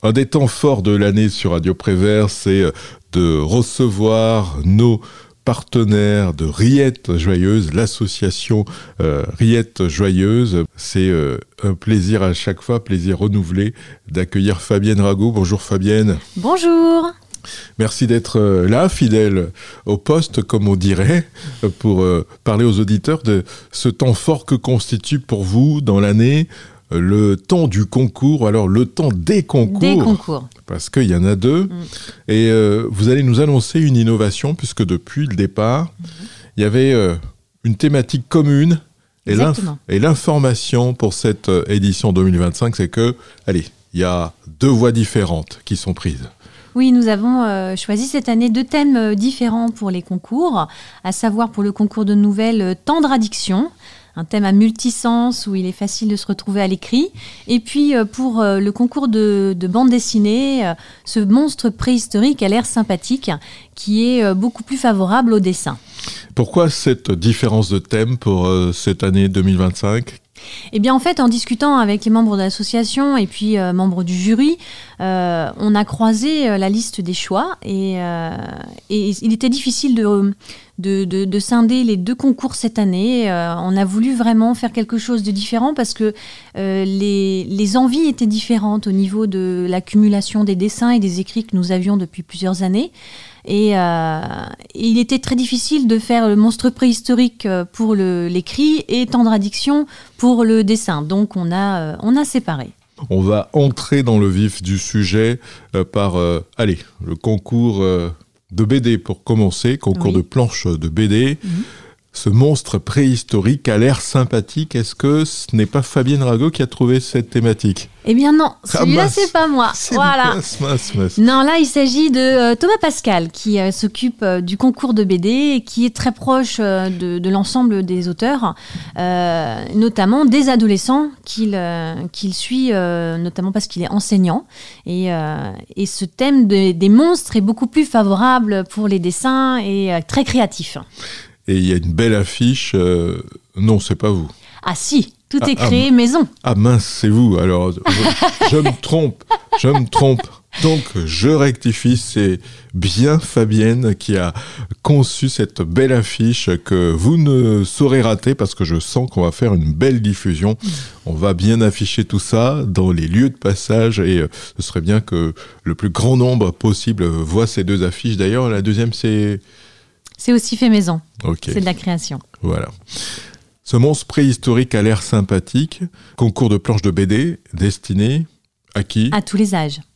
Un des temps forts de l'année sur Radio Prévert, c'est de recevoir nos partenaire de Rillettes Joyeuses, l'association Rillettes Joyeuses. C'est un plaisir à chaque fois, plaisir renouvelé d'accueillir Fabienne Rago. Bonjour Fabienne. Bonjour. Merci d'être là, fidèle au poste, comme on dirait, pour parler aux auditeurs de ce temps fort que constitue pour vous dans l'année le temps du concours, alors le temps des concours. Des concours. Parce qu'il y en a deux. Et vous allez nous annoncer une innovation, puisque depuis le départ, il y avait une thématique commune. Et l'information pour cette édition 2025, c'est que, allez, il y a deux voies différentes qui sont prises. Oui, nous avons choisi cette année deux thèmes différents pour les concours, à savoir pour le concours de nouvelles, tendre addiction, un thème à multisens où il est facile de se retrouver à l'écrit. Et puis pour le concours de bande dessinée, ce monstre préhistorique a l'air sympathique, qui est beaucoup plus favorable au dessin. Pourquoi cette différence de thème pour cette année 2025 ? Eh bien, en fait, en discutant avec les membres de l'association et puis membres du jury, on a croisé la liste des choix et il était difficile de scinder les deux concours cette année. On a voulu vraiment faire quelque chose de différent parce que les envies étaient différentes au niveau de l'accumulation des dessins et des écrits que nous avions depuis plusieurs années. Et il était très difficile de faire le monstre préhistorique pour l'écrit et tendre addiction pour le dessin. Donc on a séparé. On va entrer dans le vif du sujet par le concours de BD pour commencer, concours de planches de BD. Ce monstre préhistorique a l'air sympathique. Est-ce que ce n'est pas Fabienne Rago qui a trouvé cette thématique ? Eh bien non, celui-là c'est pas moi. Voilà. Non, là il s'agit de Thomas Pascal qui s'occupe du concours de BD et qui est très proche de l'ensemble des auteurs, notamment des adolescents qu'il suit, notamment parce qu'il est enseignant. Et ce thème des monstres est beaucoup plus favorable pour les dessins et très créatif. Et il y a une belle affiche. Non, c'est pas vous. Ah si, tout est créé maison. Ah mince, c'est vous. Alors, je me trompe. Donc, je rectifie. C'est bien Fabienne qui a conçu cette belle affiche que vous ne saurez rater parce que je sens qu'on va faire une belle diffusion. On va bien afficher tout ça dans les lieux de passage et ce serait bien que le plus grand nombre possible voit ces deux affiches. D'ailleurs, la deuxième, c'est aussi fait maison. Okay. C'est de la création. Voilà. Ce monstre préhistorique a l'air sympathique. Concours de planches de BD destiné à qui ? À tous les âges.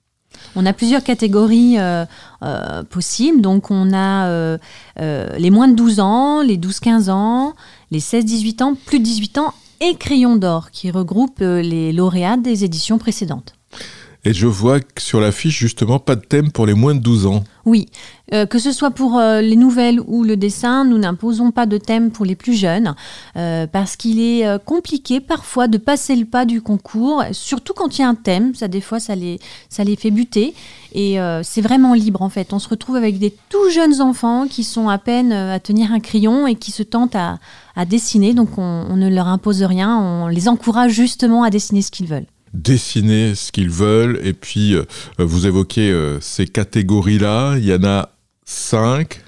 On a plusieurs catégories possibles. Donc, on a les moins de 12 ans, les 12-15 ans, les 16-18 ans, plus de 18 ans et Crayon d'or, qui regroupe les lauréats des éditions précédentes. Et je vois que sur l'affiche, justement, pas de thème pour les moins de 12 ans. Oui, que ce soit pour les nouvelles ou le dessin, nous n'imposons pas de thème pour les plus jeunes, parce qu'il est compliqué parfois de passer le pas du concours, surtout quand il y a un thème, des fois ça les fait buter, et c'est vraiment libre en fait. On se retrouve avec des tout jeunes enfants qui sont à peine à tenir un crayon et qui se tentent à dessiner, donc on ne leur impose rien, on les encourage justement à dessiner ce qu'ils veulent. Dessiner ce qu'ils veulent, et puis vous évoquez ces catégories-là, il y en a 5,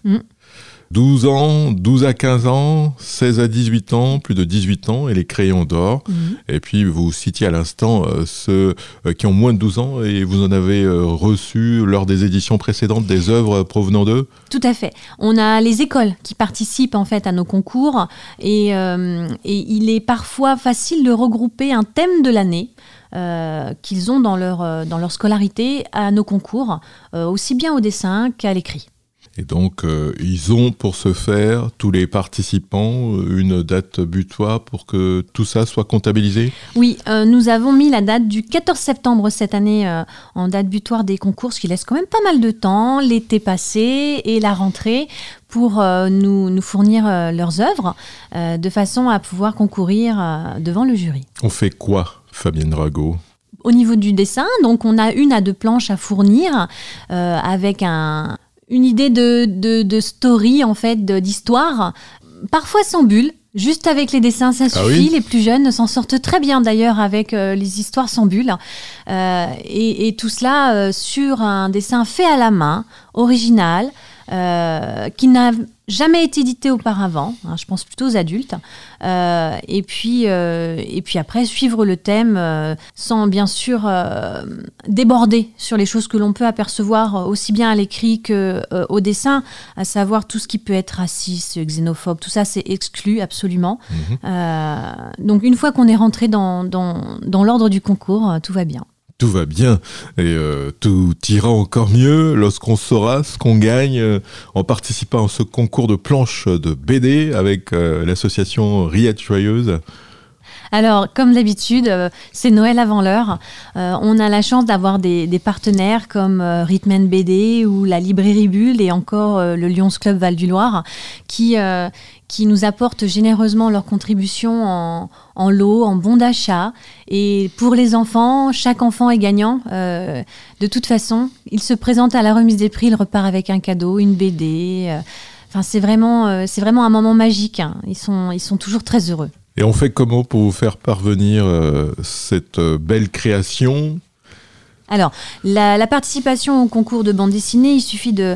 12 ans, 12 à 15 ans, 16 à 18 ans, plus de 18 ans, et les crayons d'or. Et puis vous citiez à l'instant ceux qui ont moins de 12 ans, et vous en avez reçu lors des éditions précédentes des œuvres provenant d'eux ? Tout à fait. On a les écoles qui participent en fait à nos concours, et il est parfois facile de regrouper un thème de l'année qu'ils ont dans leur scolarité à nos concours, aussi bien au dessin qu'à l'écrit. Et donc, ils ont pour ce faire, tous les participants, une date butoir pour que tout ça soit comptabilisé ? Oui, nous avons mis la date du 14 septembre cette année en date butoir des concours, ce qui laisse quand même pas mal de temps, l'été passé et la rentrée, pour nous fournir leurs œuvres, de façon à pouvoir concourir devant le jury. On fait quoi, Fabienne Rago ? Au niveau du dessin, donc on a 1 à 2 planches à fournir avec une idée de story, en fait, d'histoire, parfois sans bulle, Juste avec les dessins, ça suffit. Oui. Les plus jeunes s'en sortent très bien d'ailleurs avec les histoires sans bulles. Et tout cela sur un dessin fait à la main, original, qui n'a jamais été édité auparavant. Je pense plutôt aux adultes. Et puis après, suivre le thème sans bien sûr déborder sur les choses que l'on peut apercevoir aussi bien à l'écrit qu'au dessin, à savoir tout ce qui peut être raciste, xénophobe, tout ça c'est exclu absolument. Donc une fois qu'on est rentré dans l'ordre du concours, tout va bien. Tout va bien et tout ira encore mieux lorsqu'on saura ce qu'on gagne en participant à ce concours de planches de BD avec l'association Rillettes Joyeuses. Alors, comme d'habitude, c'est Noël avant l'heure. On a la chance d'avoir des partenaires comme Rhythm & BD ou la librairie Bulle et encore le Lions Club Val-du-Loir qui nous apportent généreusement leur contribution en lot, en bons d'achat. Et pour les enfants, chaque enfant est gagnant. De toute façon, il se présente à la remise des prix, il repart avec un cadeau, une BD. Enfin, c'est vraiment un moment magique. Ils sont toujours très heureux. Et on fait comment pour vous faire parvenir cette belle création ? Alors, la participation au concours de bande dessinée, il suffit de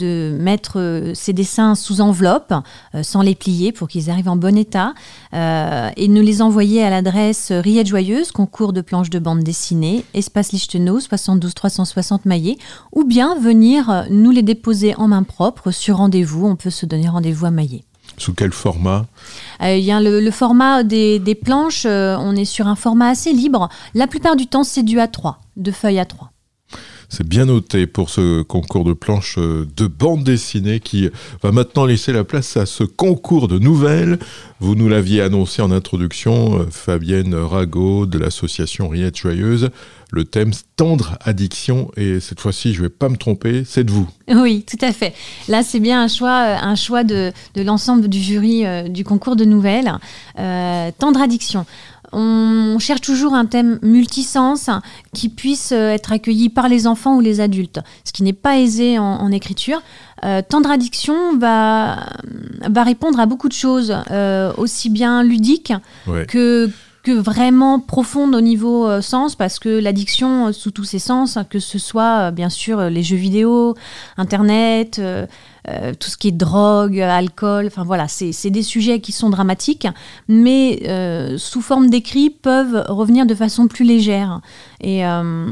mettre ces dessins sous enveloppe, sans les plier pour qu'ils arrivent en bon état, et nous les envoyer à l'adresse Rillettes Joyeuses, concours de planches de bande dessinée, Espace Lichtenau, 72 360 Maillé, ou bien venir nous les déposer en main propre sur rendez-vous. On peut se donner rendez-vous à Maillé. Sous quel format ? Il y a le format des planches, on est sur un format assez libre. La plupart du temps, c'est du A3, de feuilles A3. C'est bien noté pour ce concours de planches de bande dessinée qui va maintenant laisser la place à ce concours de nouvelles. Vous nous l'aviez annoncé en introduction, Fabienne Rago de l'association Rillettes Joyeuses. Le thème tendre addiction, et cette fois-ci, je ne vais pas me tromper, c'est de vous. Oui, tout à fait. Là, c'est bien un choix de l'ensemble du jury du concours de nouvelles. Tendre addiction. On cherche toujours un thème multisens qui puisse être accueilli par les enfants ou les adultes, ce qui n'est pas aisé en écriture. Tendre addiction va répondre à beaucoup de choses, aussi bien ludiques que vraiment profonde au niveau sens, parce que l'addiction sous tous ses sens, que ce soit bien sûr les jeux vidéo, Internet, tout ce qui est drogue, alcool, enfin voilà, c'est des sujets qui sont dramatiques, mais sous forme d'écrit peuvent revenir de façon plus légère. Et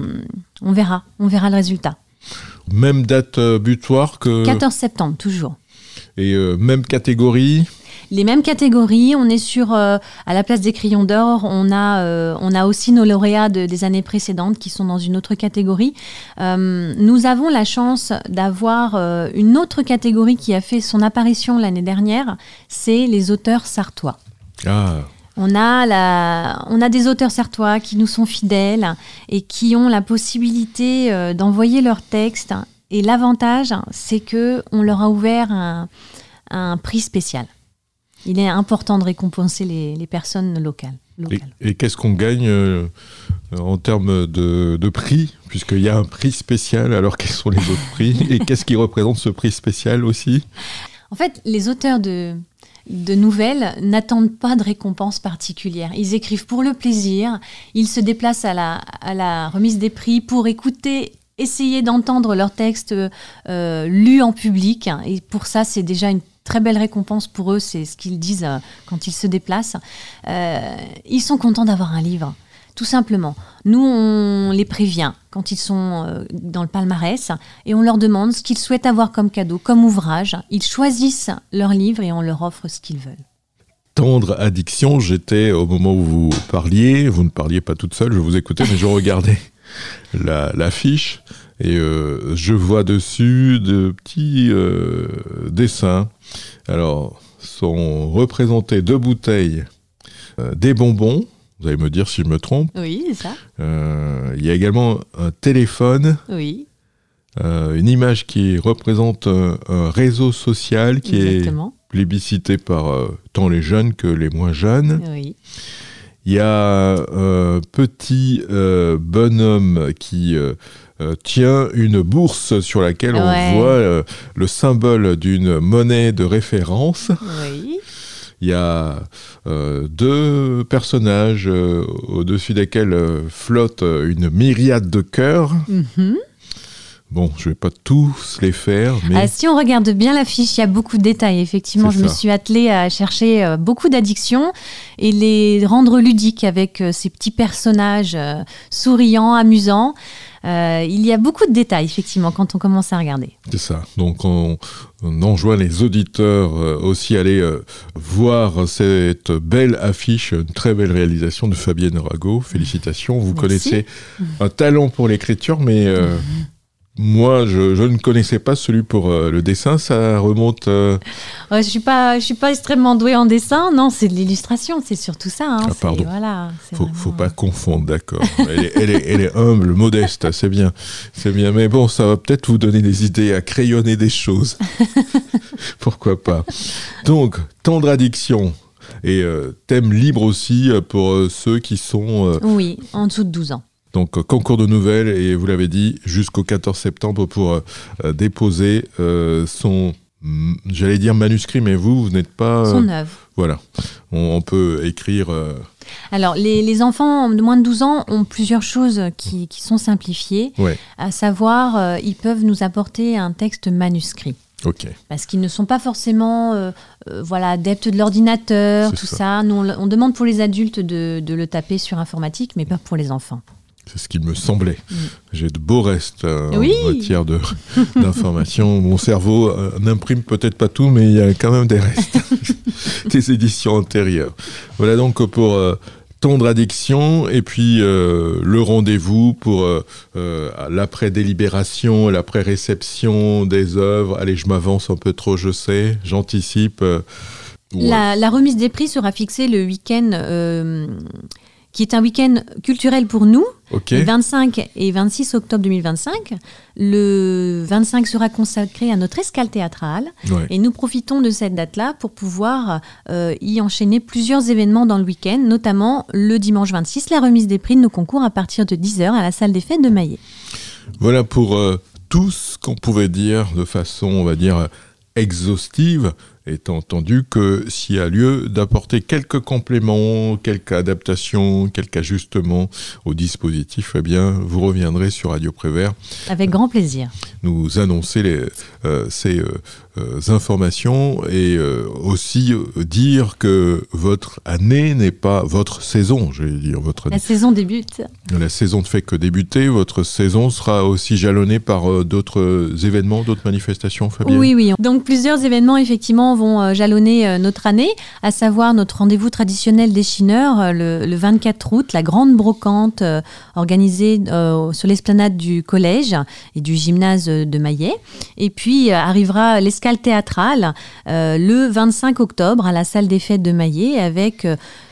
on verra le résultat. Même date butoir que... 14 septembre, toujours. Et même catégorie ? Les mêmes catégories, on est sur, à la place des crayons d'or, on a aussi nos lauréats des années précédentes qui sont dans une autre catégorie. Nous avons la chance d'avoir une autre catégorie qui a fait son apparition l'année dernière, c'est les auteurs sartois. Ah. On a des auteurs sartois qui nous sont fidèles et qui ont la possibilité d'envoyer leurs textes. Et l'avantage, c'est qu'on leur a ouvert un prix spécial. Il est important de récompenser les personnes locales. Et qu'est-ce qu'on gagne en termes de prix, puisqu'il y a un prix spécial, alors quels sont les autres prix ? Et qu'est-ce qui représente ce prix spécial aussi ? En fait, les auteurs de nouvelles n'attendent pas de récompense particulière. Ils écrivent pour le plaisir, ils se déplacent à la remise des prix pour essayer d'entendre leurs textes lus en public. Et pour ça, c'est déjà une très belle récompense pour eux, c'est ce qu'ils disent quand ils se déplacent. Ils sont contents d'avoir un livre, tout simplement. Nous, on les prévient quand ils sont dans le palmarès et on leur demande ce qu'ils souhaitent avoir comme cadeau, comme ouvrage. Ils choisissent leur livre et on leur offre ce qu'ils veulent. Tendre addiction, j'étais au moment où vous parliez, vous ne parliez pas toute seule, je vous écoutais, mais je regardais l'affiche et je vois dessus de petits dessins. Alors, sont représentés 2 bouteilles, des bonbons, vous allez me dire si je me trompe. Oui, c'est ça. Il y a également un téléphone. Oui. Une image qui représente un réseau social qui Exactement. Est plébiscité par tant les jeunes que les moins jeunes. Oui. Il y a un petit bonhomme qui tient une bourse sur laquelle on voit le symbole d'une monnaie de référence. Oui. Il y a 2 personnages au-dessus desquels flotte une myriade de cœurs. Mhm. Bon, je ne vais pas tous les faire, mais... Si on regarde bien l'affiche, il y a beaucoup de détails. Effectivement, C'est je me ça. suis attelée à chercher beaucoup d'addictions et les rendre ludiques avec ces petits personnages souriants, amusants. Il y a beaucoup de détails, effectivement, quand on commence à regarder. C'est ça. Donc, on enjoint les auditeurs aussi à aller voir cette belle affiche, une très belle réalisation de Fabienne Rago. Félicitations. Vous Merci. connaissez un talent pour l'écriture, mais moi, je ne connaissais pas celui pour le dessin. Ça remonte... Je suis pas extrêmement douée en dessin. Non, c'est de l'illustration. C'est surtout ça. Hein. Ah, pardon. Voilà, c'est Faut vraiment- pas confondre, d'accord. Elle est humble, modeste, c'est bien. C'est bien. Mais bon, ça va peut-être vous donner des idées à crayonner des choses. Pourquoi pas. Donc, tendre addiction et thème libre aussi pour ceux qui sont... Oui, en dessous de 12 ans. donc, concours de nouvelles, et vous l'avez dit, jusqu'au 14 septembre pour déposer son... J'allais dire manuscrit, mais vous n'êtes pas... Son œuvre. Voilà. On peut écrire... Alors, les enfants de moins de 12 ans ont plusieurs choses qui sont simplifiées. Ouais, À savoir, ils peuvent nous apporter un texte manuscrit. ok. Parce qu'ils ne sont pas forcément adeptes de l'ordinateur, C'est tout ça. ça. Nous, on demande pour les adultes de le taper sur informatique, mais pas pour les enfants. C'est ce qu'il me semblait. J'ai de beaux restes Oui. en matière d'information. Mon cerveau n'imprime peut-être pas tout, mais il y a quand même des restes. Des éditions antérieures. Voilà donc pour tendre addiction, et puis le rendez-vous pour l'après-délibération, l'après-réception des œuvres. Allez, je m'avance un peu trop, je sais, j'anticipe. Ouais. La remise des prix sera fixée le week-end, qui est un week-end culturel pour nous, Ok. le 25 et 26 octobre 2025. Le 25 sera consacré à notre escale théâtrale. Ouais. Et nous profitons de cette date-là pour pouvoir y enchaîner plusieurs événements dans le week-end, notamment le dimanche 26, la remise des prix de nos concours à partir de 10h à la salle des fêtes de Maillet. Voilà pour tout ce qu'on pouvait dire de façon, on va dire, exhaustive, étant entendu que s'il y a lieu d'apporter quelques compléments, quelques adaptations, quelques ajustements au dispositif, eh bien, vous reviendrez sur Radio Prévert Avec grand plaisir. nous annoncer ces informations, et aussi dire que votre année n'est pas votre saison, je vais dire votre année. La saison débute. La saison ne fait que débuter, votre saison sera aussi jalonnée par d'autres événements, d'autres manifestations, Fabienne? Oui. Donc plusieurs événements effectivement vont jalonner notre année, à savoir notre rendez-vous traditionnel des chineurs le 24 août, la grande brocante organisée sur l'esplanade du collège et du gymnase de Maillet. Et puis arrivera l'escale théâtrale le 25 octobre à la salle des fêtes de Maillet avec...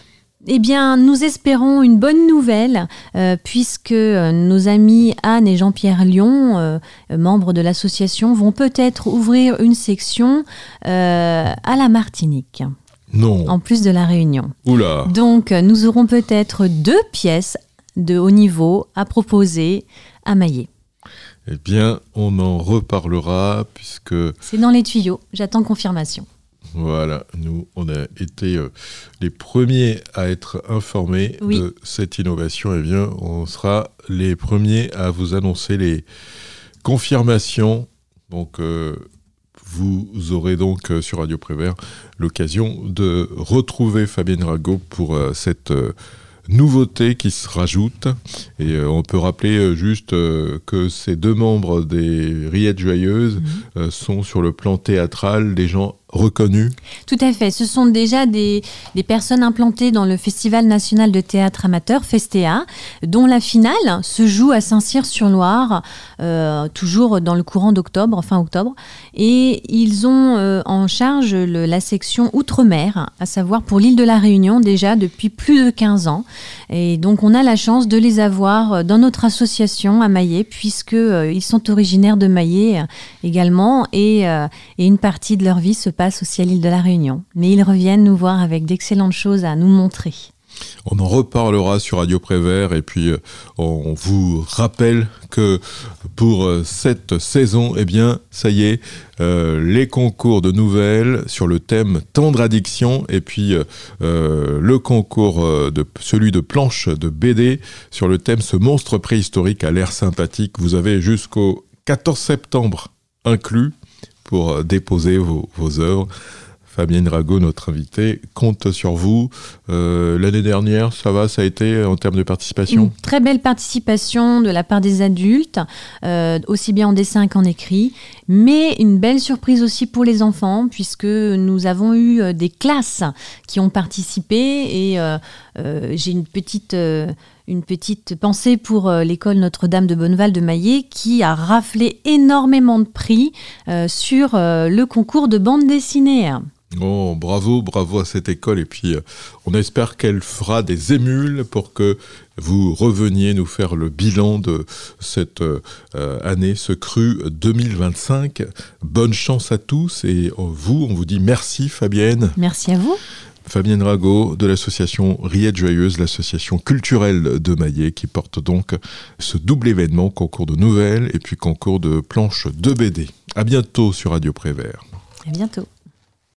nous espérons une bonne nouvelle, puisque nos amis Anne et Jean-Pierre Lyon, membres de l'association, vont peut-être ouvrir une section à la Martinique, Non. en plus de la Réunion. Oula. Donc, nous aurons peut-être 2 pièces de haut niveau à proposer à Maillet. Eh bien, on en reparlera, puisque, C'est dans les tuyaux, j'attends confirmation. voilà, nous, on a été les premiers à être informés Oui. de cette innovation. Eh bien, on sera les premiers à vous annoncer les confirmations. Donc, vous aurez donc sur Radio Prévert l'occasion de retrouver Fabienne Rago pour cette nouveauté qui se rajoute. Et on peut rappeler juste que ces 2 membres des Rillettes Joyeuses sont sur le plan théâtral des gens reconnus. Tout à fait. Ce sont déjà des personnes implantées dans le Festival national de théâtre amateur, Festéa, dont la finale se joue à Saint-Cyr-sur-Loire, toujours dans le courant d'octobre, fin octobre. Et ils ont en charge la section Outre-mer, à savoir pour l'île de la Réunion, déjà depuis plus de 15 ans. Et donc, on a la chance de les avoir dans notre association à Maillet, puisqu'ils sont originaires de Maillet également. Et une partie de leur vie se passe aussi à l'île de la Réunion. Mais ils reviennent nous voir avec d'excellentes choses à nous montrer. On en reparlera sur Radio Prévert et puis on vous rappelle que pour cette saison, eh bien, ça y est, les concours de nouvelles sur le thème Tendre Addiction et puis le concours celui de planche de BD sur le thème Ce monstre préhistorique a l'air sympathique. Vous avez jusqu'au 14 septembre inclus pour déposer vos œuvres. Fabienne Rago, notre invitée, compte sur vous. L'année dernière, ça a été en termes de participation ? Une très belle participation de la part des adultes, aussi bien en dessin qu'en écrit, mais une belle surprise aussi pour les enfants, puisque nous avons eu des classes qui ont participé et j'ai une petite pensée pour l'école Notre-Dame de Bonneval de Maillé qui a raflé énormément de prix sur le concours de bande dessinée. Oh, bravo à cette école et puis on espère qu'elle fera des émules pour que vous reveniez nous faire le bilan de cette année, ce cru 2025. Bonne chance à tous et on vous dit merci Fabienne. Merci à vous. Fabienne Rago de l'association Rillettes Joyeuses, l'association culturelle de Maillé qui porte donc ce double événement, concours de nouvelles et puis concours de planches de BD. À bientôt sur Radio Prévert. À bientôt.